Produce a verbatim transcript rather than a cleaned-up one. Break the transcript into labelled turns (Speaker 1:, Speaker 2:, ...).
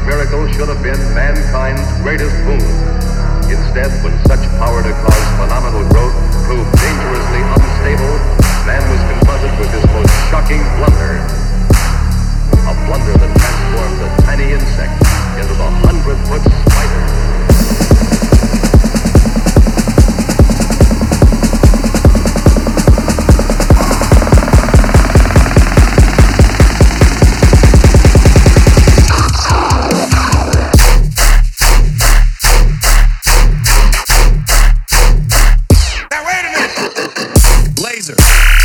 Speaker 1: miracle should have been mankind's greatest boon. Instead, when such power to cause phenomenal growth proved dangerously unstable, man was confronted with his most shocking blunder. A blunder that transformed the tiny insect into the hundred-foot spider.
Speaker 2: Laser.